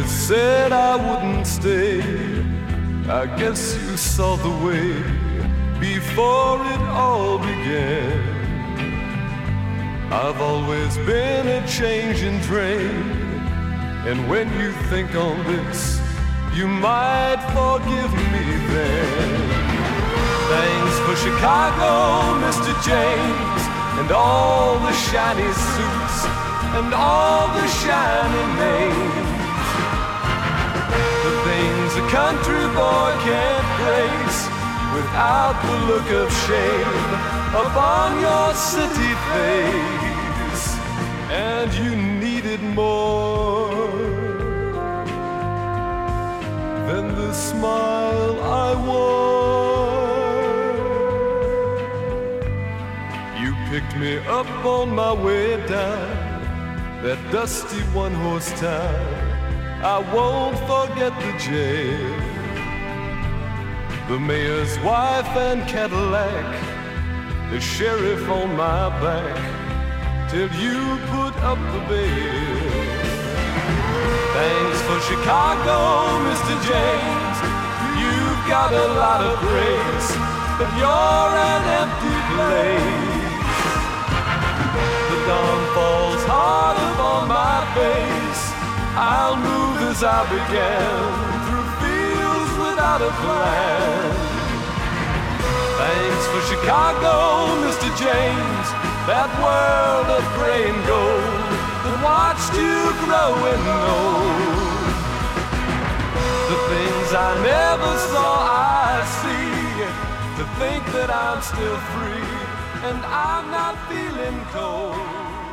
said I wouldn't stay, I guess you saw the way before it all began. I've always been a changing train, and when you think on this, you might forgive me then. Thanks for Chicago, Mr. James, and all the shiny suits and all the shiny names. The things a country boy can't grace without the look of shame upon your city face. And you needed more than the smile I wore. You picked me up on my way down that dusty one-horse town. I won't forget the jail, the mayor's wife and Cadillac, the sheriff on my back, till you put up the bail. Thanks for Chicago, Mr. James, you've got a lot of grace, but you're an empty place. The dawn falls hard upon my face, I'll move as I began, through fields without a plan. Thanks for Chicago, Mr. James, that world of gray and gold that watched you grow and old. The things I never saw I see, to think that I'm still free and I'm not feeling cold.